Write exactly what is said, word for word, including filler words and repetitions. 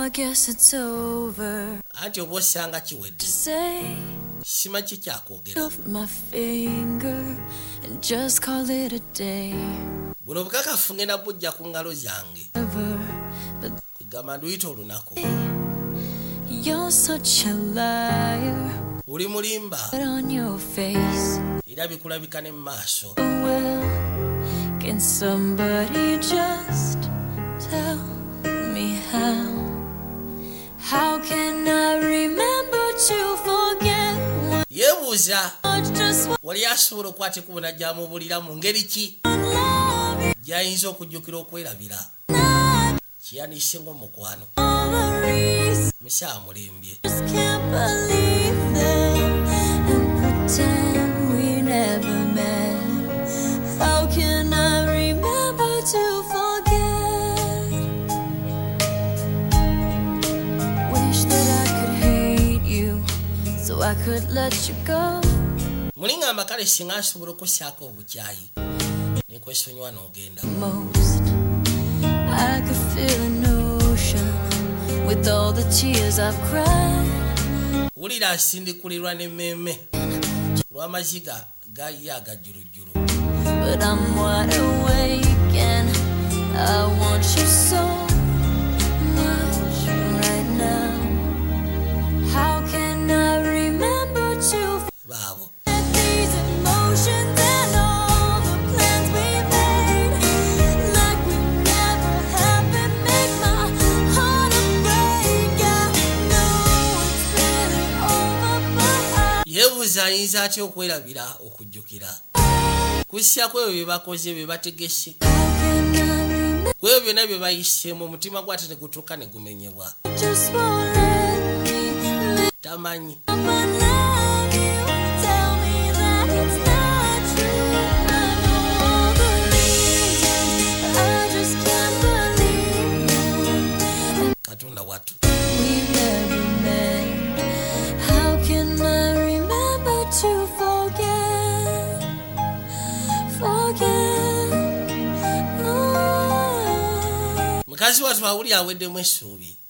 I guess it's over. Anti oba osanga kiwedde. Say Sima kikyakwogera. off my finger and just call it a day. Buno bukakafu ngenda bujja ku ngalo zange. Ever, but Kwegamba nduyita olunaku. you're such a liar. Uli mulimba. Put on your face. Era bikulabika ne mu maaso. Well, can somebody just tell me how? How can I remember to forget what Yeebuuza just wali asobola okukwata ekkubo gy'amubulira mu ngeri ki love you gy'ayinza okujjukira okwerabira kiyanise ng'omukwano all the reasons. mukyamulembye. Just can't believe them and pretend we never met. How can I remember to forget? Wish that I could hate you so I could let you go. Mulingamba kale singa asobola okussaako obukyayi ne kwesonyiwa n'ogenda. Most I could feel an ocean with all the tears I've cried. Wulira asindikulirwa n'emmeeme lw'amaziga gaye agajjulujjulu. But I'm wide awake and I want you so much right now. How can I remember to Baabo forget these emotions and all the plans we made? Like we never happened, make my heart break. I know it's really over, but I yeebuuza ayinza atya okwerabira okujjukira kussa ku ebyo bye bakoze bye bategese how can I remember? ku ebyo byonna bye bayiseemu omutima gwate ne gutuuka ne gumenyebwa. Just won't let me live. Tamanyi But now you tell me that it's not true. I know all the reasons, but I just can't believe them. Katonda wattu. We never met. How can I remember to forget? Forget. Oh. Mukazi wattu awuli aweddemu essuubi